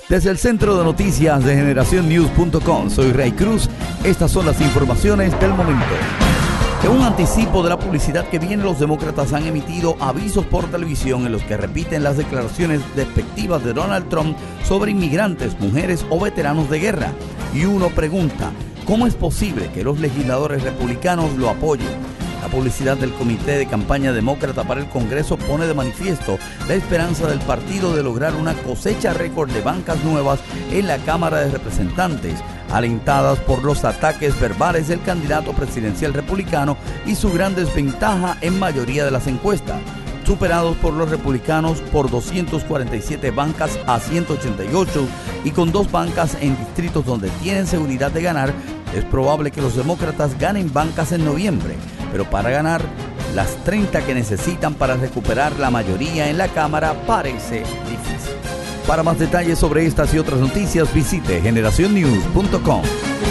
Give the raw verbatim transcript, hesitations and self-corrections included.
Desde el Centro de Noticias de generación news punto com, soy Ray Cruz. Estas son las informaciones del momento. En un anticipo de la publicidad que viene, los demócratas han emitido avisos por televisión en los que repiten las declaraciones despectivas de Donald Trump sobre inmigrantes, mujeres o veteranos de guerra. Y uno pregunta, ¿cómo es posible que los legisladores republicanos lo apoyen? La publicidad del Comité de Campaña Demócrata para el Congreso pone de manifiesto la esperanza del partido de lograr una cosecha récord de bancas nuevas en la Cámara de Representantes, alentadas por los ataques verbales del candidato presidencial republicano y su gran desventaja en mayoría de las encuestas. Superados por los republicanos por doscientas cuarenta y siete bancas a ciento ochenta y ocho y con dos bancas en distritos donde tienen seguridad de ganar, es probable que los demócratas ganen bancas en noviembre, pero para ganar las treinta que necesitan para recuperar la mayoría en la Cámara parece difícil. Para más detalles sobre estas y otras noticias, visite generación news punto com.